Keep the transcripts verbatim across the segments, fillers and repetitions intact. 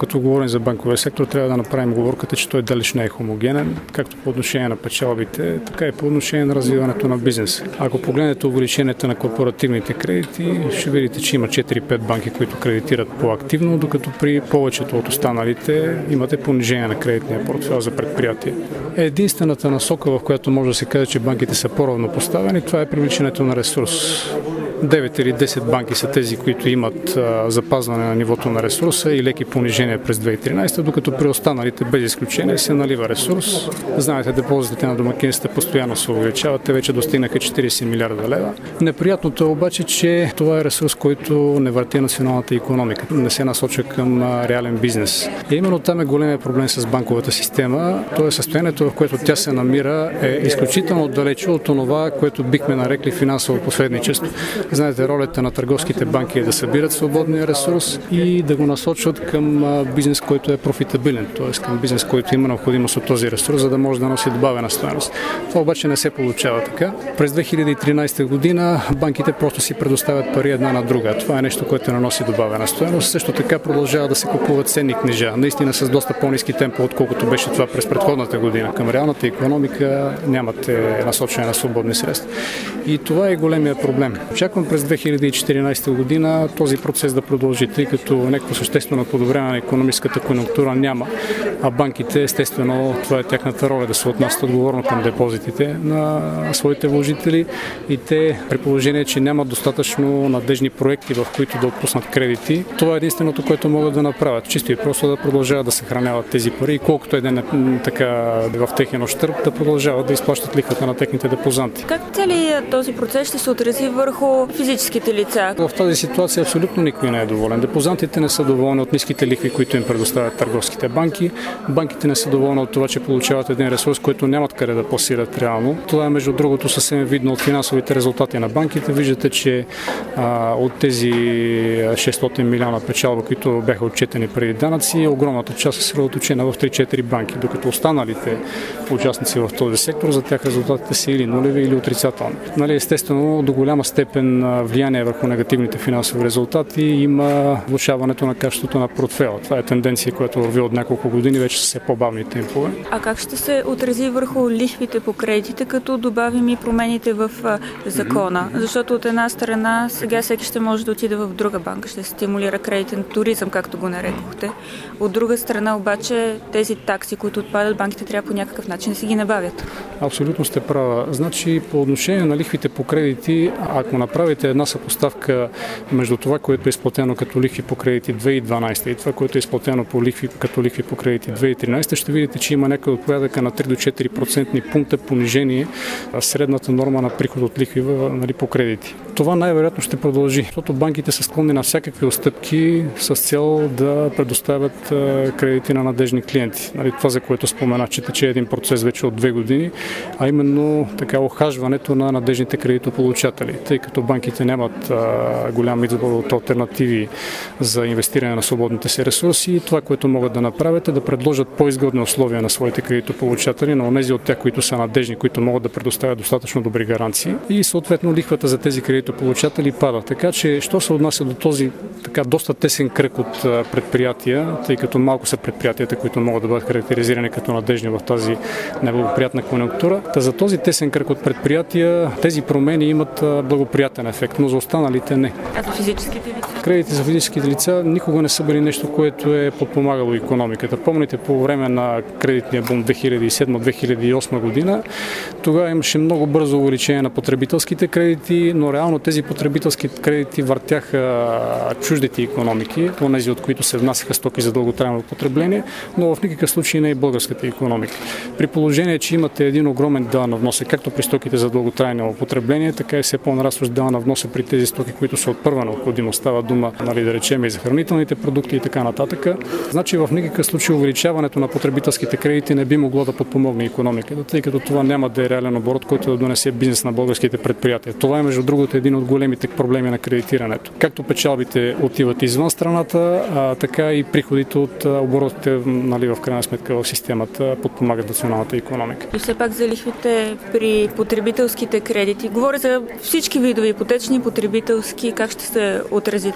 Като говорим за банковия сектор, трябва да направим оговорката, че той далеч не е хомогенен, както по отношение на печалбите, така и по отношение на развиването на бизнес. Ако погледнете увеличението на корпоративните кредити, ще видите, че има четири-пет банки, които кредитират по-активно, докато при повечето от останалите имате понижение на кредитния портфел за предприятие. Единствената насока, в която може да се каже, че банките са по-равнопоставени, това е привличането на ресурс. девет или десет банки са тези, които имат а, запазване на нивото на ресурса и леки понижения през две хиляди и тринадесета, докато при останалите без изключение се налива ресурс. Знаете, депозитите на домакинствата постоянно се увеличават, те вече достигнаха четиридесет милиарда лева. Неприятното е обаче, че това е ресурс, който не върти националната икономика, не се насочва към а, реален бизнес. И именно там е големия проблем с банковата система. То е състоянието, в което тя се намира, е изключително далече от това, което бихме нарекли финансово посредничество. Знаете, ролята на търговските банки е да събират свободния ресурс и да го насочват към бизнес, който е профитабилен, т.е. към бизнес, който има необходимост от този ресурс, за да може да носи добавена стойност. Това обаче не се получава така. През две хиляди и тринадесета година банките просто си предоставят пари една на друга. Това е нещо, което не носи добавена стойност. Също така продължава да се купуват ценни книжа, наистина с доста по-ниски темпо, отколкото беше това през предходната година. Към реалната икономика нямате насочване на свободни средства. И това е големия проблем. Очаквам през две хиляди и четиринадесета година този процес да продължи, тъй като някакво съществено подобряване на икономическата конюнктура няма, а банките, естествено, това е тяхната роля да се отнасят отговорно към депозитите на своите вложители и те, при положение, че нямат достатъчно надежни проекти, в които да отпуснат кредити, това е единственото, което могат да направят. Чисто и просто да продължават да съхраняват тези пари и колкото е ден така в техен ощърб, да продължават да изплащат лихвата на техните депозанти. Как целият този процес ще се отрази върху физическите лица? В тази ситуация абсолютно никой не е доволен. Депозантите не са доволни от ниските лихви, които им предоставят търговските банки. Банките не са доволни от това, че получават един ресурс, който нямат къде да пласират реално. Това е, между другото, съвсем видно от финансовите резултати на банките. Виждате, че а, от тези шестстотин милиона печалба, които бяха отчетени преди данъци, огромната част е съсредоточена в три-четири банки, докато останалите участници в този сектор, за тях резултатите са или нулеви, или отрицателни. Нали, естествено, до голяма степен влияние върху негативните финансови резултати има влошаването на качеството на портфела. Това е тенденция, която върви от няколко години, вече са все по-бавни темпове. А как ще се отрази върху лихвите по кредитите, като добавим и промените в закона? Mm-hmm. Защото от една страна сега всеки ще може да отиде в друга банка, ще стимулира кредитен туризъм, както го нарекохте. От друга страна обаче тези такси, които отпадат, банките трябва по някакъв начин да си ги набавят. Абсолютно сте права. Значи по отношение на лихвите по кредити, ако направите една съпоставка между това, което е изплатено като лихви по кредити две хиляди и дванадесета и това, което е изплатено по лихви, като лихви по кредити две хиляди и тринадесета, ще видите, че има някъде от порядъка на три до четири процентни пункта понижение средната норма на приход от лихви, нали, по кредити. Това най-вероятно ще продължи, защото банките са склонни на всякакви отстъпки с цел да предоставят кредити на надежни клиенти. Нали, това, за което споменах, че тече един процес вече от две години, а именно така охажването на надежните кредитополучатели, тъй като банките нямат а, голям избор от алтернативи за инвестиране на свободните си ресурси. Това, което могат да направят, е да предложат по-изгодни условия на своите кредитополучатели, на онези от тях, които са надежни, които могат да предоставят достатъчно добри гаранции и съответно лихвата за тези кредитополучатели пада. Така че, що се отнася до този така доста тесен кръг от предприятия, тъй като малко са предприятията, които могат да бъдат характеризирани като надежни в тази неблагоприятна конюнктура. Та за този тесен кръг от предприятия тези промени имат благоприятен ефект, но за останалите не. А за физическите лица? Кредити за физическите лица никога не са били нещо, което е подпомагало икономиката. Помните, по време на кредитния бум две хиляди и седма - две хиляди и осма година, тогава имаше много бързо увеличение на потребителските кредити, но реално тези потребителски кредити въртяха чуждите икономики, онези от които се внасяха стоки за дълготрайно потребление, но в никакъв случай не и българската икономика. При положение, че имате един огромен дял на вноса, както при стоките за дълготрайно потребление, така и все по-нарастващ дял на вноса при тези стоки, които са от първа необходимост. Става дума, нали, да речем, и за хранителните продукти и така нататък. Значи в никакъв случай увеличаването на потребителските кредити не би могло да подпомогне икономиката, тъй като това няма да е реален оборот, който да донесе бизнес на българските предприятия. Това е, между другото, един от големите проблеми на кредитирането. Както печалбите отиват извън страната, а, така и приходите от оборотите, нали, в крайна сметка в системата подпомагат националната икономика. И все пак за лихвите при потребителските кредити, говоря за всички видове ипотечни, потребителски, как ще се отрази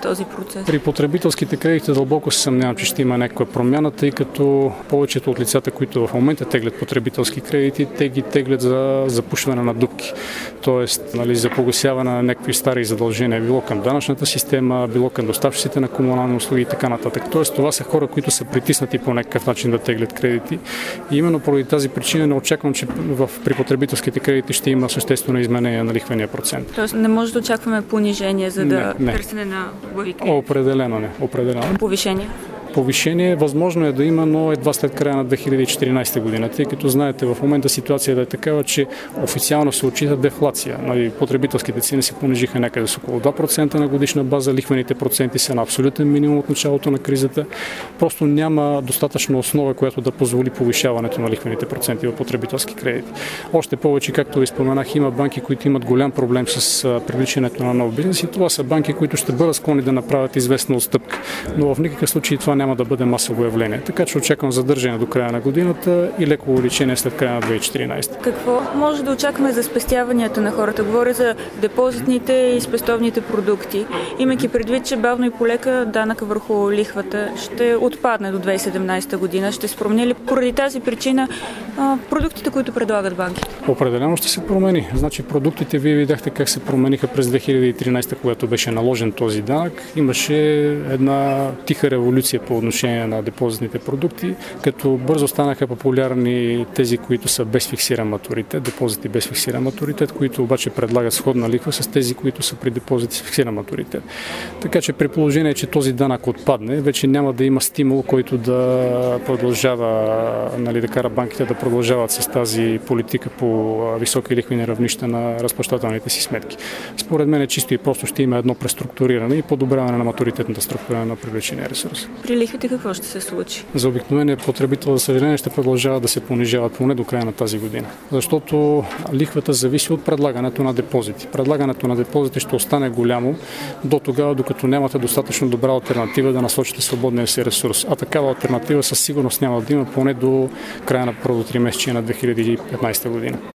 този процес? При потребителските кредити дълбоко се съмнявам, че ще има някаква промяна, тъй като повечето от лицата, които в момента теглят потребителски кредити, те ги теглят за запушване на дупки. Тоест, нали, за погасяване на някакви стари задължения, било към данъчната система, било към доставчиците на комунални услуги и така нататък. Тоест, това са хора, които са притиснати по някакъв начин да теглят кредити. И именно поради тази причина не очаквам, че в, при потребителските кредити ще има съществено изменение на лихвения процент. Тоест, не може да очакваме понижение, за да не, не. търсене на бъдеще кредити? Определено не. Определено. Повишение? Повишение възможно е да има, но едва след края на две хиляди и четиринадесета година, тъй като знаете, в момента ситуацията е такава, че официално се отчита дефлация. Потребителските цени се понижиха някъде с около два процента на годишна база, лихвените проценти са на абсолютен минимум от началото на кризата. Просто няма достатъчно основа, която да позволи повишаването на лихвените проценти в потребителски кредити. Още повече, както ви споменах, има банки, които имат голям проблем с привличането на нов бизнес и това са банки, които ще бъдат склонни да направят известна отстъпка. Но в никакъв случай това няма да бъде масово явление. Така че очаквам задържане до края на годината и леко увеличение след края на две хиляди и четиринадесета. Какво може да очакваме за спестяванията на хората? Говоря за депозитните и спестовните продукти. Имайки предвид, че бавно и полека данъка върху лихвата ще отпадне до две хиляди и седемнадесета година. Ще се промени ли поради тази причина продуктите, които предлагат банките? Определено ще се промени. Значи продуктите, вие видяхте как се промениха през две хиляди и тринадесета, когато беше наложен този данък. Имаше една тиха революция по отношение на депозитните продукти, като бързо станаха популярни тези, които са без фиксиран матуритет, депозити без фиксиран матуритет, които обаче предлагат сходна лихва с тези, които са при депозити с фиксиран матуритет. Така че при положение, че този данък отпадне, вече няма да има стимул, който да продължава, нали, да кара банките да продължават с тази политика по високи лихвени равнища на разплащателните си сметки. Според мен чисто и просто ще има едно преструктуриране и подобряване на матуритетната структура на привлечения ресурс. При лихвите какво ще се случи? За обикновения потребител, за съжаление, ще продължават да се понижават поне до края на тази година. Защото лихвата зависи от предлагането на депозити. Предлагането на депозити ще остане голямо до тогава, докато нямате достатъчно добра алтернатива да насочите свободния си ресурс. А такава алтернатива със сигурност няма да има поне до края на първото тримесечие на две хиляди и петнадесета година.